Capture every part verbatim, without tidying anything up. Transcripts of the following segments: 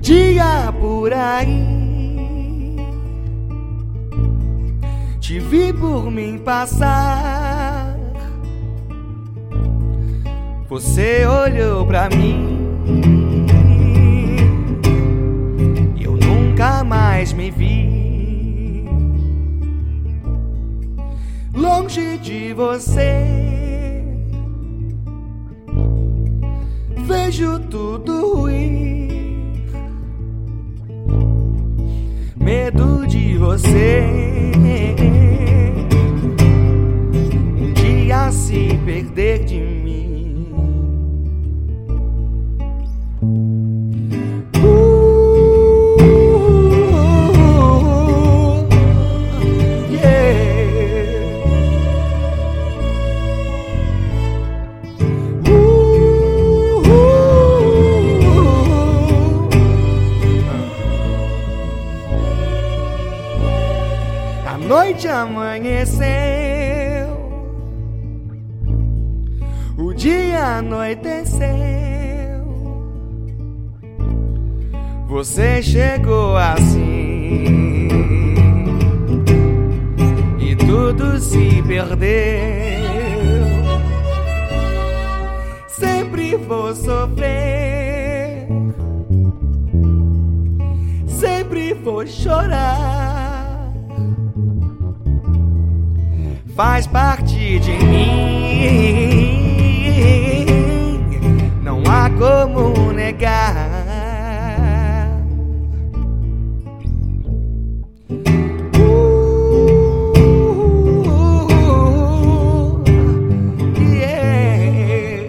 dia por aí, te vi por mim passar. Você olhou pra mim e eu nunca mais me vi longe de você. Vejo tudo ir, medo de você um dia se perder de mim. A noite amanheceu, o dia anoiteceu. Você chegou assim e tudo se perdeu. Sempre vou sofrer, sempre vou chorar. Faz parte de mim, não há como negar. Uh, yeah.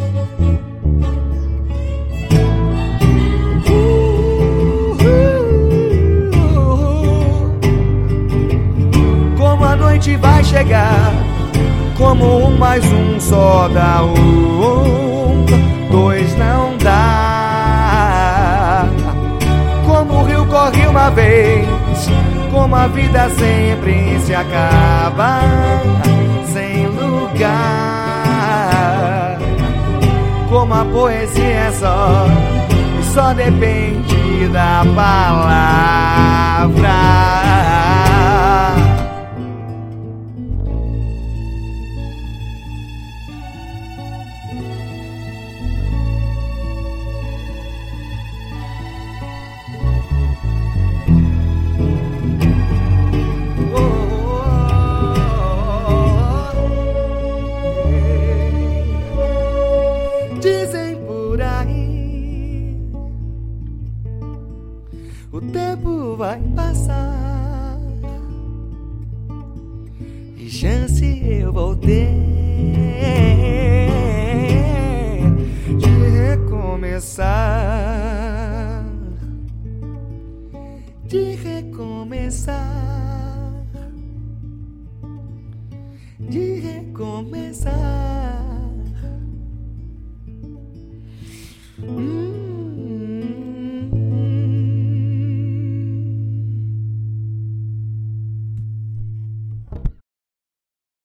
uh, Como a noite vai chegar, como um mais um só dá um, dois não dá. Como o rio corre uma vez, como a vida sempre se acaba sem lugar. Como a poesia é só, e só depende da palavra. Dizem por aí, o tempo vai passar e chance eu vou ter de recomeçar, de recomeçar, de recomeçar.